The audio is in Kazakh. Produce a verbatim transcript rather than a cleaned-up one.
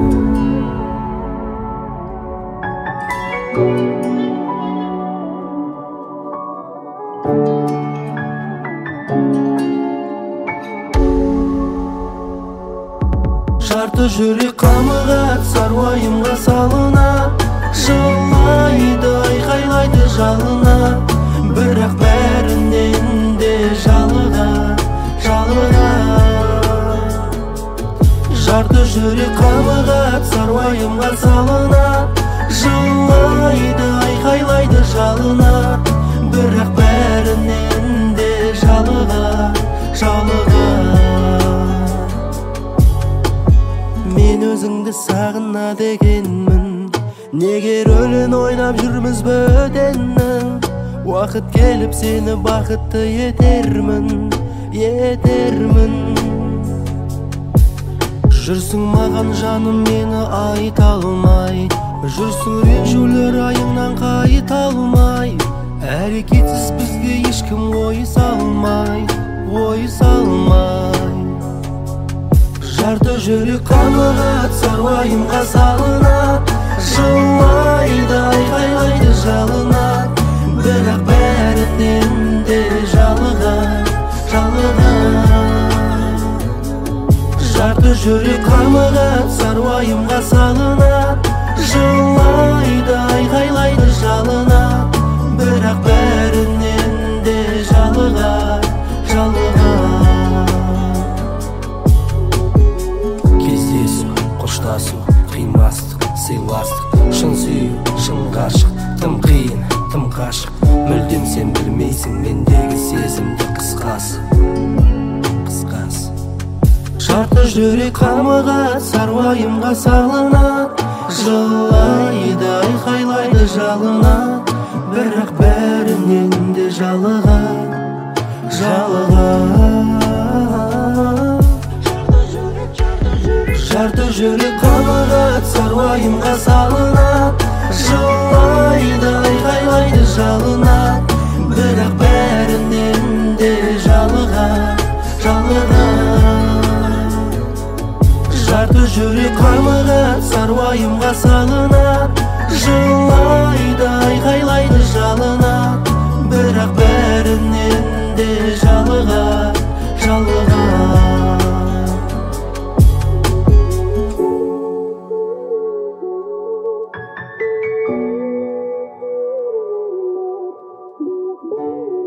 Жарты жүрек қамығат, саруайымға салынат, жылайды, айқайлайды жалынат, бірақ бәрінен де жалыға, жалыға. Жарты жүрек қамығат, саруайымға салынат, жылайды, айқайлайды жалынат, бірақ бәрінен де жалыға, жалыға. Мен өзіңді сағынады екенмін, неге рөлін ойнап жүрміз бөтеннің. Уақыт келіп сені бақытты етермін, етермін. Жүрсің маған жаным мені айта алмай, жүрсің ренжулер айыңнан қайта алмай. Әрекетсіз бізге ешкім ой салмай, ой салмай. Жарты жүрек қамығат, саруайымға салынат, жылайды, айқайлайды жалынат, бірақ бәрінен де жалыға, жалыға. Жарты жүрек қамығат, саруайымға салынат, жылайды, айқайлайды жалынат, бірақ бәрінен де жалыға, жалыға. Қоштасу, қимастық, сыйластық, шын сүю, шын ғашық, тым қиын, тым қашық. Мүлдем сен білмейсің мендегі сезімді қысқасы, қысқасы. Жарты жүрек қамығат, саруайымға салынат, жылайды, айқайлайды жалынат, бірақ бәрінен де жалыға, жалыға. Жарты жүрек қамығат, саруайымға салынат, жылайды, айқайлайды жалынат, бірақ бәрінен де жалыға, жалыға. Жарты жүрек қамығат, саруайымға салынат, жылайды, айқайлайды жалынат, бірақ бәрінен де жалыға, жалыға. Thank you.